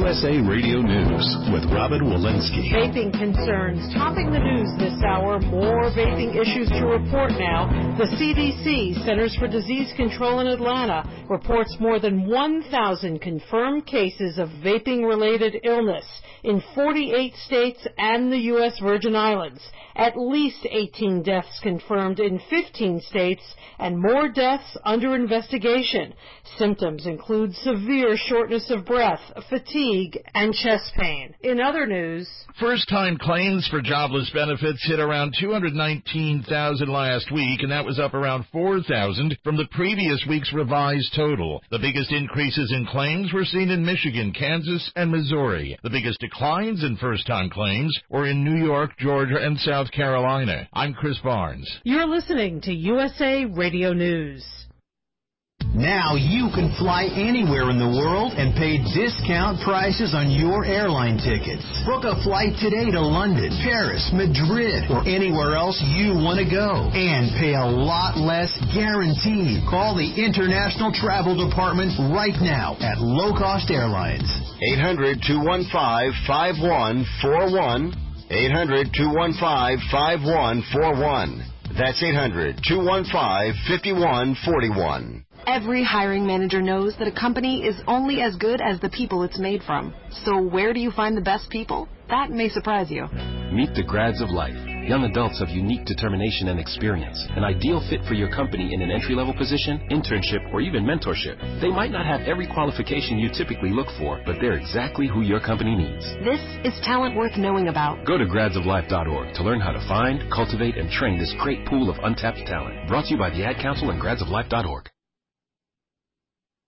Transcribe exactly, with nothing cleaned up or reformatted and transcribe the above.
S A Radio News with Robin Walensky. Vaping concerns topping the news this hour. More vaping issues to report now. The C D C, Centers for Disease Control in Atlanta, reports more than one thousand confirmed cases of vaping-related illness in forty-eight states and the U S Virgin Islands. At least eighteen deaths confirmed in fifteen states and more deaths under investigation. Symptoms include severe shortness of breath, fatigue, and chest pain. In other news, first-time claims for jobless benefits hit around two hundred nineteen thousand last week, and that was up around four thousand from the previous week's revised total. The biggest increases in claims were seen in Michigan, Kansas, and Missouri. The biggest declines in first-time claims were in New York, Georgia, and South Carolina. I'm Chris Barnes. You're listening to U S A Radio News. Now you can fly anywhere in the world and pay discount prices on your airline tickets. Book a flight today to London, Paris, Madrid, or anywhere else you want to go. And pay a lot less guaranteed. Call the International Travel Department right now at Low Cost Airlines. eight hundred, two one five, five one four one. eight hundred, two one five, five one four one. That's eight hundred, two one five, five one four one. Every hiring manager knows that a company is only as good as the people it's made from. So where do you find the best people? That may surprise you. Meet the grads of life. Young adults of unique determination and experience. An ideal fit for your company in an entry-level position, internship, or even mentorship. They might not have every qualification you typically look for, but they're exactly who your company needs. This is talent worth knowing about. Go to grads of life dot org to learn how to find, cultivate, and train this great pool of untapped talent. Brought to you by the Ad Council and grads of life dot org.